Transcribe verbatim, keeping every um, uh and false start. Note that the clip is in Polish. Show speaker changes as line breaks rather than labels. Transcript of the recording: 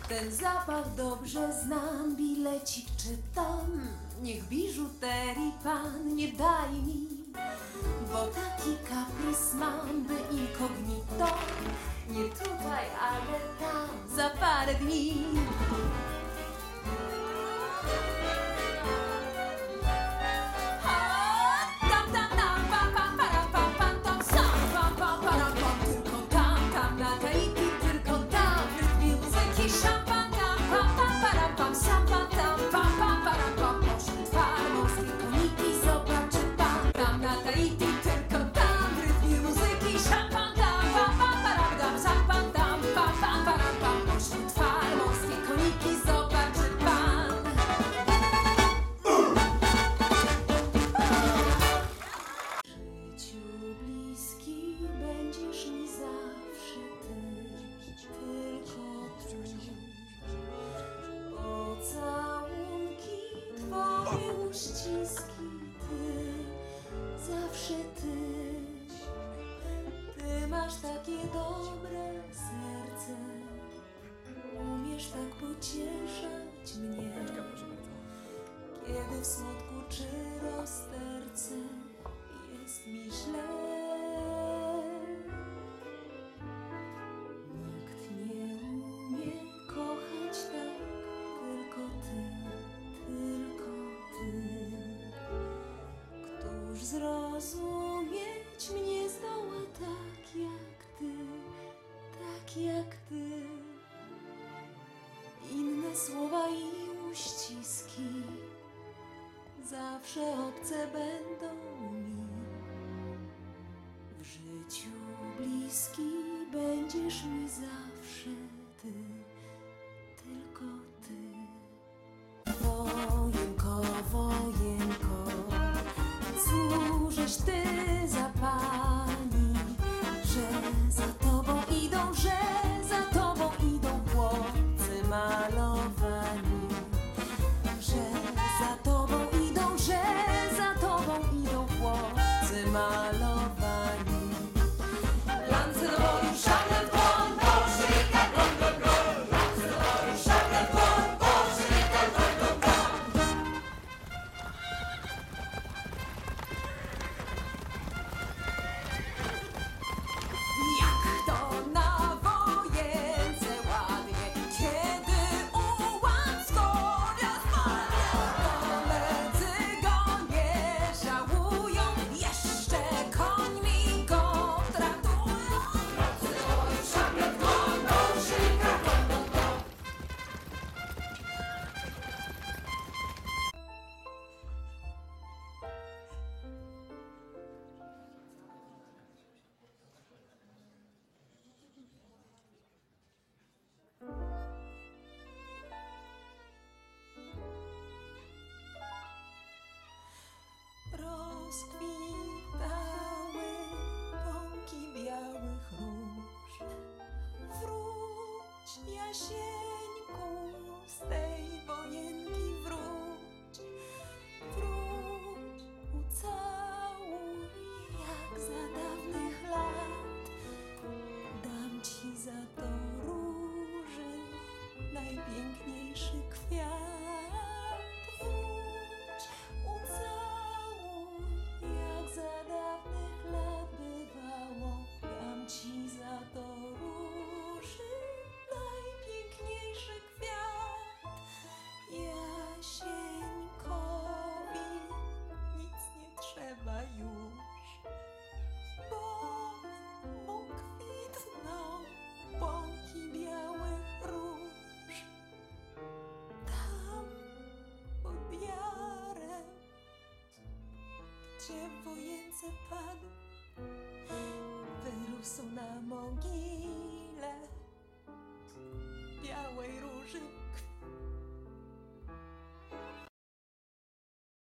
Ten zapach dobrze znam, bilecik czytam. Niech biżuterii pan nie daj mi, bo taki kaprys mam, by incognito. Nie tutaj, ale tam, za parę dni. Ściski ty, zawsze ty. Ty masz takie dobre serce, umiesz tak pocieszać mnie, kiedy w smutku czy rozterce jest mi źle. Nikt nie umie kochać tak, tylko ty, tylko ty. Któż zrozumieć mnie zdoła tak jak ty, tak jak ty. Inne słowa i uściski zawsze obce będą mi. W życiu bliski będziesz mi zawsze ty, tylko ty. Wojenko, wojenko, cóżeś ty za pani, że za tobą idą, że za tobą idą chłopcy malowani, że za tobą idą, że za tobą idą chłopcy malowani. Lance do boju, szablę w dłoń, bolszewika, broń, broń, broń. Lance do boju, szablę w dłoń, bolszewika, broń, broń, broń. Jak to na wojence ładnie, kiedy ułan z konia spadnie. Koledzy go nie żałują, jeszcze końmi go traktują. Lance do boju, szablę w dłoń, bolszewika, broń, broń, broń. Rozkwitały pąki białych róż. Wróć, Jasieńku, z tej wojenki wróć. Wróć, ucałuj jak za dawnych lat. Dam ci za to róży najpiękniejszy kwiat. Wróć, ucałuj jak za dawnych lat bywało. Dam ci za to róży najpiękniejszy kwiat. Jasieńkowi nic nie trzeba już, bo mu kwitną pąki białych róż. Tam pod jarem, gdzie w wojence padł